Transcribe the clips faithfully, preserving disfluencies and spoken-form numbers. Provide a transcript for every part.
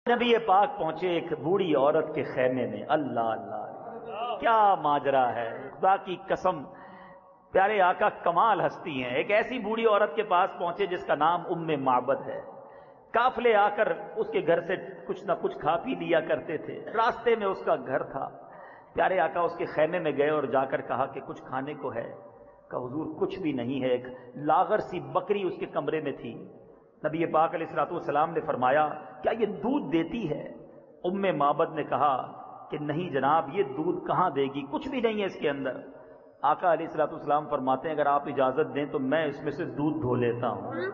نبی پاک پہنچے ایک بوڑھی عورت کے خیمے میں. اللہ اللہ کیا ماجرا ہے، خدا کی قسم پیارے آقا کمال ہستی ہیں. ایک ایسی بوڑھی عورت کے پاس پہنچے جس کا نام ام معبد ہے. قافلے آ کر اس کے گھر سے کچھ نہ کچھ کھا پی لیا کرتے تھے. راستے میں اس کا گھر تھا. پیارے آقا اس کے خیمے میں گئے اور جا کر کہا کہ کچھ کھانے کو ہے؟ کہا حضور کچھ بھی نہیں ہے. ایک لاغر سی بکری اس کے کمرے میں تھی. نبی پاک علیہ الصلوۃ والسلام نے فرمایا کیا یہ دودھ دیتی ہے؟ ام معبد نے کہا کہ نہیں جناب، یہ دودھ کہاں دے گی، کچھ بھی نہیں ہے اس کے اندر. آقا علیہ الصلوۃ والسلام فرماتے ہیں اگر آپ اجازت دیں تو میں اس میں سے دودھ دھو لیتا ہوں.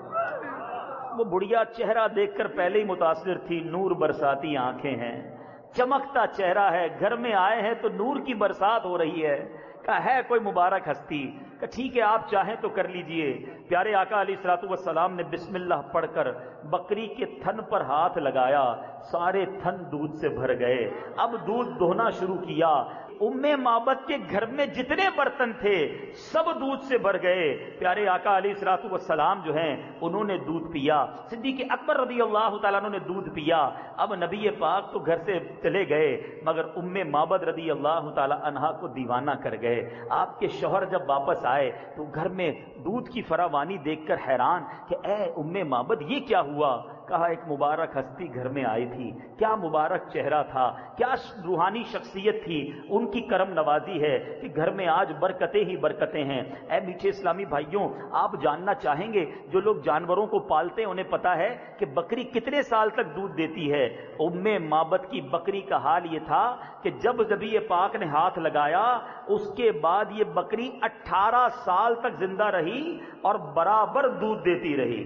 وہ بڑھیا چہرہ دیکھ کر پہلے ہی متاثر تھی. نور برساتی آنکھیں ہیں، چمکتا چہرہ ہے، گھر میں آئے ہیں تو نور کی برسات ہو رہی ہے. کہا ہے کوئی مبارک ہستی؟ کہ ٹھیک ہے آپ چاہیں تو کر لیجئے. پیارے آقا علیہ الصلوۃ والسلام نے بسم اللہ پڑھ کر بکری کے تھن پر ہاتھ لگایا. سارے تھن دودھ سے بھر گئے. اب دودھ دھونا شروع کیا. ام معبد کے گھر میں جتنے برتن تھے سب دودھ سے بھر گئے. پیارے آقا علیہ الصلوۃ والسلام جو ہیں انہوں نے دودھ پیا. صدیق اکبر رضی اللہ تعالیٰ عنہ نے دودھ پیا. اب نبی پاک تو گھر سے چلے گئے مگر ام معبد رضی اللہ تعالیٰ عنہا کو دیوانہ کر گئے. آپ کے شوہر جب واپس آئے تو گھر میں دودھ کی فراوانی دیکھ کر حیران کہ اے ام معبد یہ کیا ہوا؟ کہا ایک مبارک ہستی گھر میں آئی تھی. کیا مبارک چہرہ تھا، کیا روحانی شخصیت تھی. ان کی کرم نوازی ہے کہ گھر میں آج برکتیں ہی برکتیں ہیں. اے میٹھے اسلامی بھائیوں، آپ جاننا چاہیں گے جو لوگ جانوروں کو پالتے ہیں انہیں پتا ہے کہ بکری کتنے سال تک دودھ دیتی ہے. ام معبد کی بکری کا حال یہ تھا کہ جب نبی پاک نے ہاتھ لگایا اس کے بعد یہ بکری اٹھارہ سال تک زندہ رہی اور برابر دودھ دیتی رہی.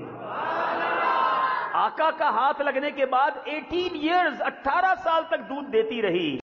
آقا کا ہاتھ لگنے کے بعد اٹھارہ ایئرز اٹھارہ سال تک دودھ دیتی رہی.